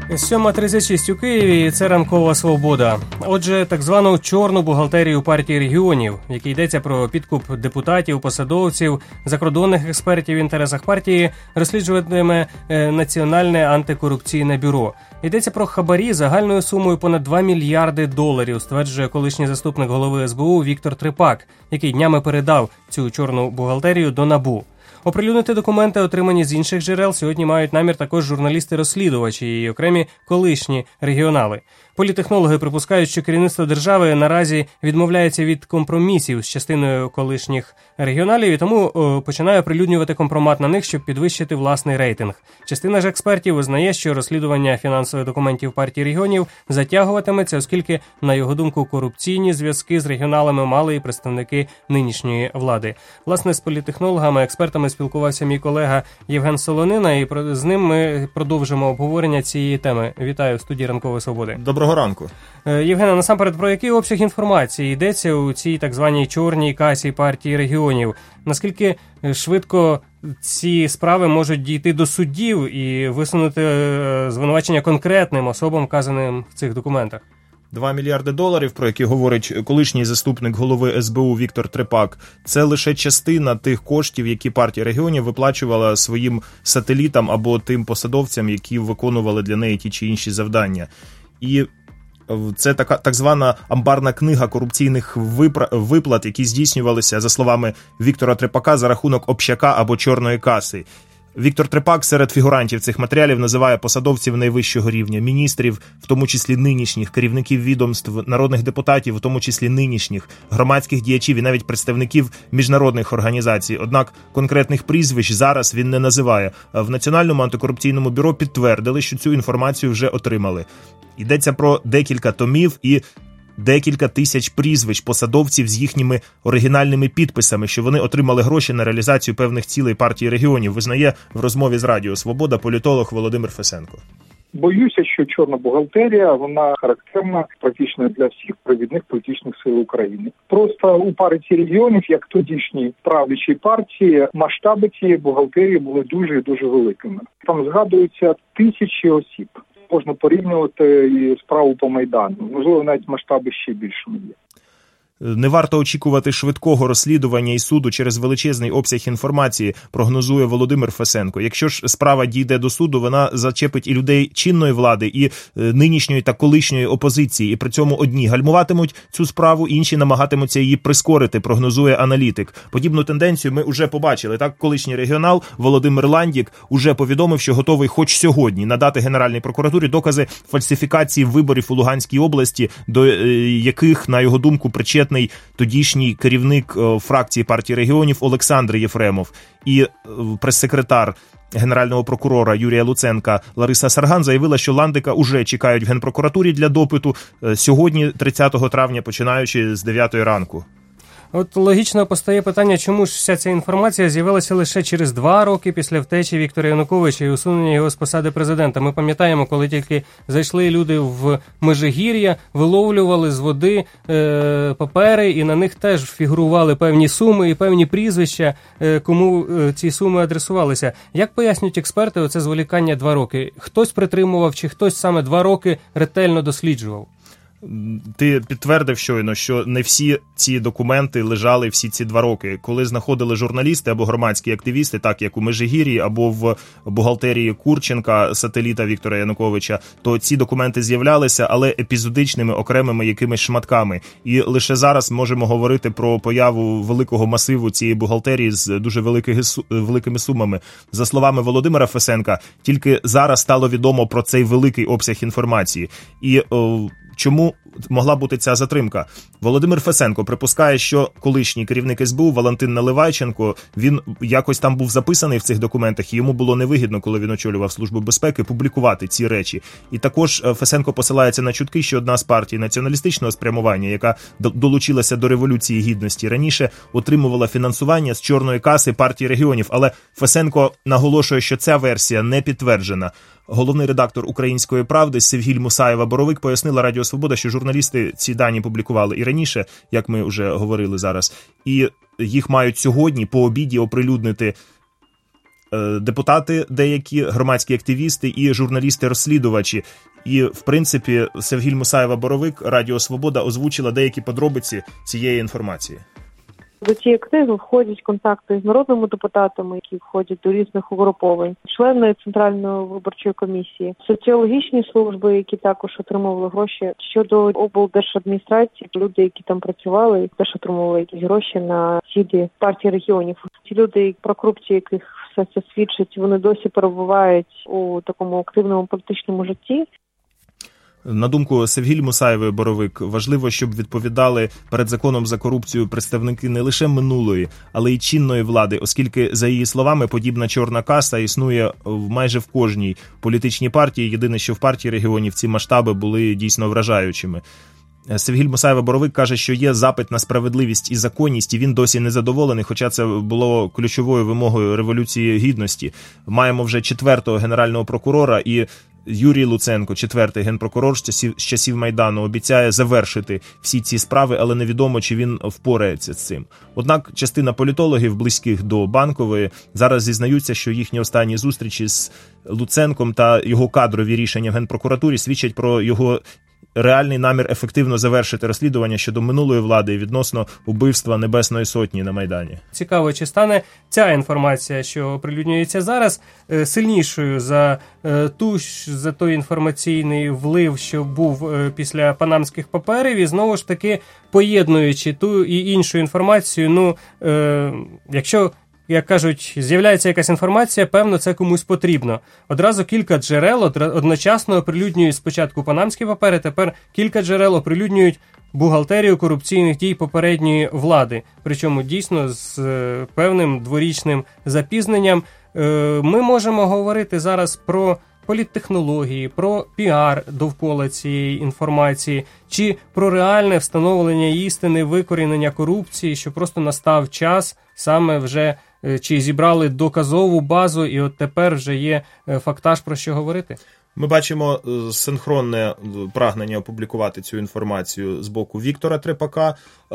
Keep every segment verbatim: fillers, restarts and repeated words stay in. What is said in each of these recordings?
сьома тридцять шість у Києві, і це ранкова свобода. Отже, так звану чорну бухгалтерію партії регіонів, в якій йдеться про підкуп депутатів, посадовців, закордонних експертів в інтересах партії, розслідуватиме Національне антикорупційне бюро. Йдеться про хабарі загальною сумою понад два мільярди доларів, стверджує колишній заступник голови ес бе у Віктор Трипак, який днями передав цю чорну бухгалтерію до НАБУ. Оприлюднити документи, отримані з інших джерел, сьогодні мають намір також журналісти-розслідувачі і окремі колишні регіонали. Політехнологи припускають, що керівництво держави наразі відмовляється від компромісів з частиною колишніх регіоналів і тому о, починає оприлюднювати компромат на них, щоб підвищити власний рейтинг. Частина ж експертів визнає, що розслідування фінансових документів партії регіонів затягуватиметься, оскільки, на його думку, корупційні зв'язки з регіоналами мали і представники нинішньої влади. Власне, з політехнологами, експертами спілкувався мій колега Євген Солонина, і з ним ми продовжимо обговорення цієї теми. Вітаю в студії Ранкової свободи. Доброго ранку. Євгена, насамперед, про який обсяг інформації йдеться у цій так званій чорній касі партії регіонів? Наскільки швидко ці справи можуть дійти до суддів і висунути звинувачення конкретним особам, вказаним в цих документах? Два мільярди доларів, про які говорить колишній заступник голови ес бе у Віктор Трипак, це лише частина тих коштів, які партія регіонів виплачувала своїм сателітам або тим посадовцям, які виконували для неї ті чи інші завдання. І це така так звана амбарна книга корупційних виплат, які здійснювалися, за словами Віктора Трипака, за рахунок общака або чорної каси. Віктор Трипак серед фігурантів цих матеріалів називає посадовців найвищого рівня, міністрів, в тому числі нинішніх, керівників відомств, народних депутатів, в тому числі нинішніх, громадських діячів і навіть представників міжнародних організацій. Однак конкретних прізвищ зараз він не називає. В Національному антикорупційному бюро підтвердили, що цю інформацію вже отримали. Йдеться про декілька томів і декілька тисяч прізвищ посадовців з їхніми оригінальними підписами, що вони отримали гроші на реалізацію певних цілей партії регіонів, визнає в розмові з Радіо Свобода політолог Володимир Фесенко. Боюся, що чорна бухгалтерія, вона характерна практично для всіх провідних політичних сил України. Просто у партії регіонів, як тодішній правлячій партії, масштаби цієї бухгалтерії були дуже і дуже великими. Там згадуються тисячі осіб. Можна порівнювати і справу по Майдану. Можливо, навіть масштаби ще більшими є. Не варто очікувати швидкого розслідування і суду через величезний обсяг інформації, прогнозує Володимир Фесенко. Якщо ж справа дійде до суду, вона зачепить і людей чинної влади, і нинішньої та колишньої опозиції. І при цьому одні гальмуватимуть цю справу, інші намагатимуться її прискорити, прогнозує аналітик. Подібну тенденцію ми вже побачили. Так, колишній регіонал Володимир Ландік уже повідомив, що готовий хоч сьогодні надати Генеральній прокуратурі докази фальсифікації виборів у Луганській області, до яких, на його думку, причетний тодішній керівник фракції партії регіонів Олександр Єфремов і прес-секретар генерального прокурора Юрія Луценка Лариса Сарган заявила, що Ландика уже чекають в Генпрокуратурі для допиту сьогодні, тридцятого травня, починаючи з дев'ятої ранку. От логічно постає питання, чому ж вся ця інформація з'явилася лише через два роки після втечі Віктора Януковича і усунення його з посади президента. Ми пам'ятаємо, коли тільки зайшли люди в Межигір'я, виловлювали з води е, папери, і на них теж фігурували певні суми і певні прізвища, е, кому е, ці суми адресувалися. Як пояснюють експерти оце зволікання два роки? Хтось притримував чи хтось саме два роки ретельно досліджував? Ти підтвердив щойно, що не всі ці документи лежали всі ці два роки. Коли знаходили журналісти або громадські активісти, так як у Межигір'ї або в бухгалтерії Курченка, сателіта Віктора Януковича, то ці документи з'являлися, але епізодичними, окремими якимись шматками. І лише зараз можемо говорити про появу великого масиву цієї бухгалтерії з дуже великими, великими сумами. За словами Володимира Фесенка, тільки зараз стало відомо про цей великий обсяг інформації. І о, чому могла бути ця затримка? Володимир Фесенко припускає, що колишній керівник ес бе у Валентин Наливайченко, він якось там був записаний в цих документах, і йому було невигідно, коли він очолював Службу безпеки, публікувати ці речі. І також Фесенко посилається на чутки, що одна з партій націоналістичного спрямування, яка долучилася до Революції Гідності, раніше отримувала фінансування з чорної каси партії регіонів. Але Фесенко наголошує, що ця версія не підтверджена. Головний редактор «Української правди» Севгіль Мусаєва-Боровик пояснила Радіо Свобода, що журналісти ці дані публікували і раніше, як ми вже говорили зараз, і їх мають сьогодні по обіді оприлюднити депутати деякі, громадські активісти і журналісти-розслідувачі. І, в принципі, Севгіль Мусаєва-Боровик, Радіо Свобода, озвучила деякі подробиці цієї інформації. До цієї книги входять контакти з народними депутатами, які входять до різних угруповань, члени Центральної виборчої комісії, соціологічні служби, які також отримували гроші. Щодо облдержадміністрації, люди, які там працювали, теж отримували якісь гроші на сіді партії регіонів. Ті люди, про корупцію, яких все це свідчить, вони досі перебувають у такому активному політичному житті. На думку Севгіль Мусаєвої-Боровик, важливо, щоб відповідали перед законом за корупцію представники не лише минулої, але й чинної влади, оскільки, за її словами, подібна чорна каса існує майже в кожній політичній партії. Єдине, що в партії регіонів ці масштаби були дійсно вражаючими. Севгіль Мусаєва-Боровик каже, що є запит на справедливість і законність, і він досі не задоволений, хоча це було ключовою вимогою Революції Гідності. Маємо вже четвертого генерального прокурора, і Юрій Луценко, четвертий генпрокурор з часів, з часів Майдану, обіцяє завершити всі ці справи, але невідомо, чи він впорається з цим. Однак частина політологів, близьких до Банкової, зараз зізнаються, що їхні останні зустрічі з Луценком та його кадрові рішення в Генпрокуратурі свідчать про його реальний намір ефективно завершити розслідування щодо минулої влади відносно убивства Небесної Сотні на Майдані. Цікаво, чи стане ця інформація, що оприлюднюється зараз, сильнішою за ту, за той інформаційний влив, що був після панамських паперів, і знову ж таки поєднуючи ту і іншу інформацію. Ну, е, якщо, як кажуть, з'являється якась інформація, певно, це комусь потрібно. Одразу кілька джерел одночасно оприлюднюють спочатку панамські папери, тепер кілька джерел оприлюднюють бухгалтерію корупційних дій попередньої влади. Причому дійсно з певним дворічним запізненням. Ми можемо говорити зараз про політтехнології, про піар довкола цієї інформації, чи про реальне встановлення істини, викорінення корупції, що просто настав час саме вже, чи зібрали доказову базу, і от тепер вже є фактаж, про що говорити? Ми бачимо синхронне прагнення опублікувати цю інформацію з боку Віктора Трепака,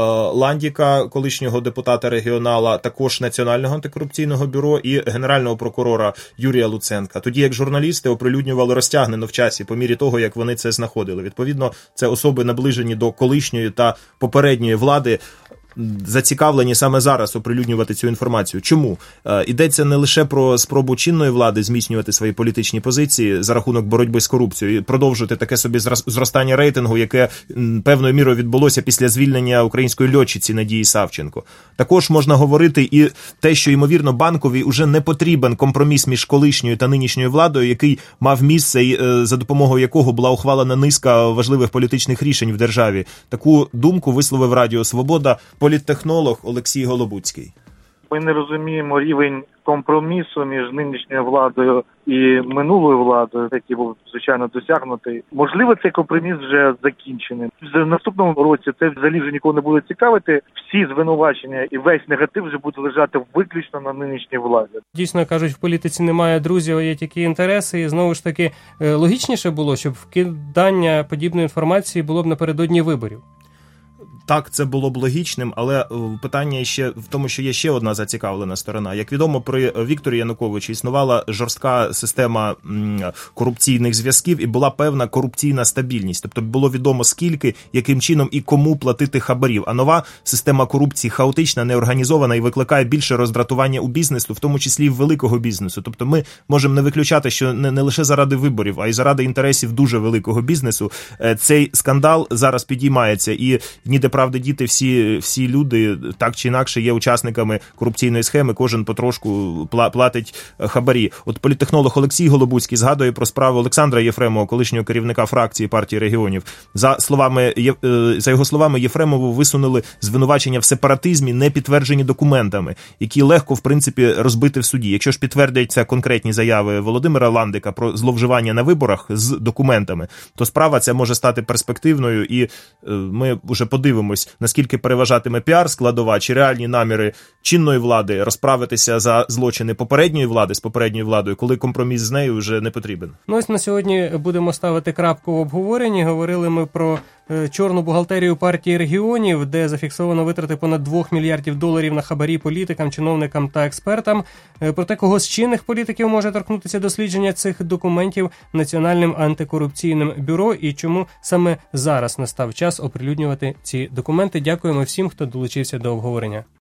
Ландіка, колишнього депутата-регіонала, також Національного антикорупційного бюро і генерального прокурора Юрія Луценка. Тоді як журналісти оприлюднювали розтягнено в часі по мірі того, як вони це знаходили. Відповідно, це особи, наближені до колишньої та попередньої влади, зацікавлені саме зараз оприлюднювати цю інформацію. Чому? Е, йдеться не лише про спробу чинної влади зміцнювати свої політичні позиції за рахунок боротьби з корупцією і продовжувати таке собі зростання рейтингу, яке м, певною мірою відбулося після звільнення української льотчиці Надії Савченко. Також можна говорити і те, що, ймовірно, Банковій уже не потрібен компроміс між колишньою та нинішньою владою, який мав місце і е, за допомогою якого була ухвалена низка важливих політичних рішень в державі. Таку думку висловив Радіо Свобода політтехнолог Олексій Голобуцький. Ми не розуміємо рівень компромісу між нинішньою владою і минулою владою, який був, звичайно, досягнутий. Можливо, цей компроміс вже закінчений. В наступному році це взагалі вже нікого не буде цікавити. Всі звинувачення і весь негатив вже буде лежати виключно на нинішній владі. Дійсно, кажуть, в політиці немає друзів, а є тільки інтереси. І знову ж таки, логічніше було, щоб вкидання подібної інформації було б напередодні виборів. Так, це було б логічним, але питання ще в тому, що є ще одна зацікавлена сторона. Як відомо, при Вікторі Януковичі існувала жорстка система корупційних зв'язків і була певна корупційна стабільність. Тобто було відомо, скільки, яким чином і кому платити хабарів. А нова система корупції хаотична, неорганізована і викликає більше роздратування у бізнесу, в тому числі і в великого бізнесу. Тобто ми можемо не виключати, що не, не лише заради виборів, а й заради інтересів дуже великого бізнесу цей скандал зараз підіймається. І ніде правда діти, всі, всі люди так чи інакше є учасниками корупційної схеми, кожен потрошку платить хабарі. От політтехнолог Олексій Голобуцький згадує про справу Олександра Єфремова, колишнього керівника фракції партії регіонів. За словами, за його словами, Єфремову висунули звинувачення в сепаратизмі, не підтверджені документами, які легко, в принципі, розбити в суді. Якщо ж підтвердяться конкретні заяви Володимира Ландика про зловживання на виборах з документами, то справа ця може стати перспективною, і ми вже подивимося, наскільки переважатиме піар-складова чи реальні наміри чинної влади розправитися за злочини попередньої влади з попередньою владою, коли компроміс з нею вже не потрібен. Ну ось на сьогодні будемо ставити крапку в обговоренні. Говорили ми про е, чорну бухгалтерію партії регіонів, де зафіксовано витрати понад двох мільярдів доларів на хабарі політикам, чиновникам та експертам. Е, проте кого з чинних політиків може торкнутися дослідження цих документів Національним антикорупційним бюро і чому саме зараз настав час оприлюднювати ці документи. Дякуємо всім, хто долучився до обговорення.